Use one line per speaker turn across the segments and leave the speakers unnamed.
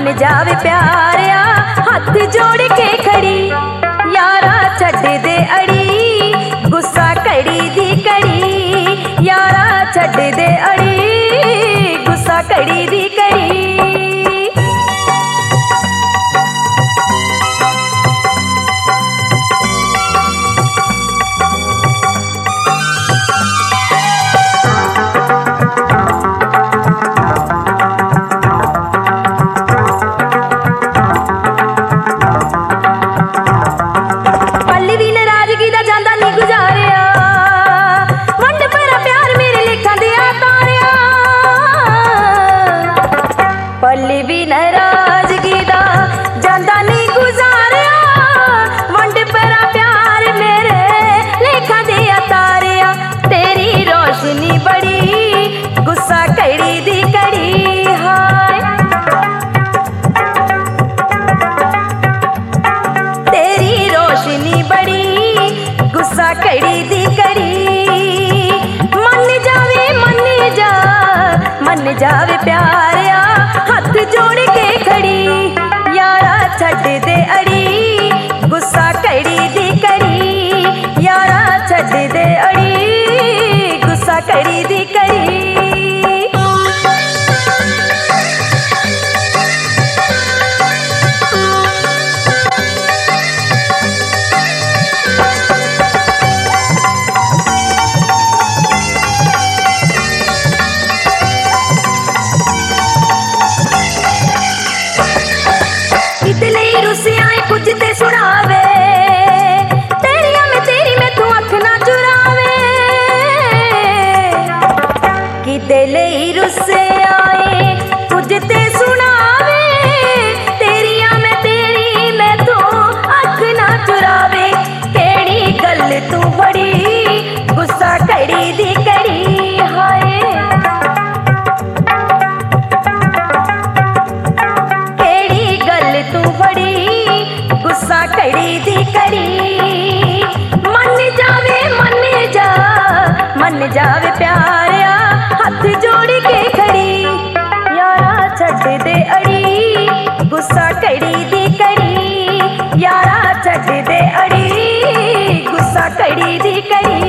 मन जावे प्यारिया हथ जोड़ के खड़ी यारा छड्ड दे अड़ी गुस्सा कड़ी दी कड़ी यारा छड्ड दे अड़ी गुस्सा कड़ी दी कड़ी। पल्ली भी नाराजगी दा जांदा नहीं गुजारिया वंड परा प्यार मेरे लेखा दिया तारिया तेरी रोशनी बड़ी गुस्सा कड़ी दी कड़ी हाय तेरी रोशनी बड़ी गुस्सा कड़ी दी कड़ी। मन जावे प्यारिया हथ जोड़ के खड़ी यारा छड्ड दे अड़ी गुस्सा कड़ी दी कड़ी यारा छड्ड दे अड़ी गुस्सा कड़ी दी कड़ी। इतने रुसिया कुछ ते सुनावे तेरिया में तेरी में तू अख ना चुरावे कि दिल ही रुसे आए कुछ ते सुनावे तेरिया में तेरी में तू अख ना चुरावे केड़ी गल तू बड़ी गुस्सा कड़ी दी कड़ी हाय तू बड़ी गुस्सा कड़ी दी कड़ी। मन जावे प्यारिया हथ जोड़ के खड़ी यारा छड्ड दे अड़ी गुस्सा कड़ी दी कड़ी यारा छड्ड दे अड़ी गुस्सा कड़ी दी कड़ी।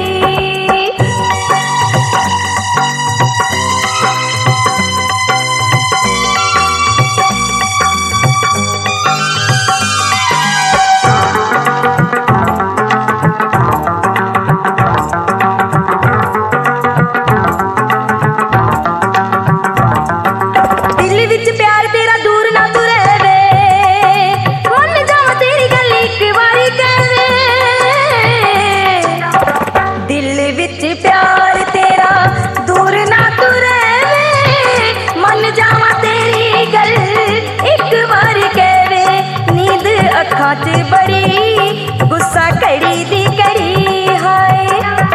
प्यार तेरा दूर ना तू रहवे मन जावा तेरी गल एक बार कहवे नींद अखां च बड़ी गुस्सा कड़ी दी कड़ी हाय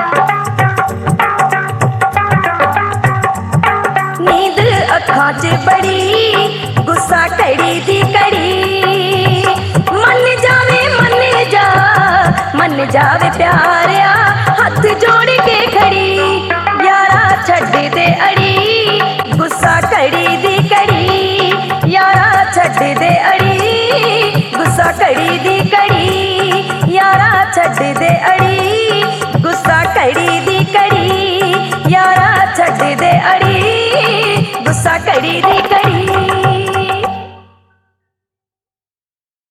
नींद अखां च बड़ी गुस्सा कड़ी दी कड़ी। मन जावे प्यारिया हथ जोड़ के खड़ी यारा छड्ड दे अड़ी गुस्सा कड़ी दी कड़ी यारा छड्ड दे अड़ी गुस्सा कड़ी दी कड़ी।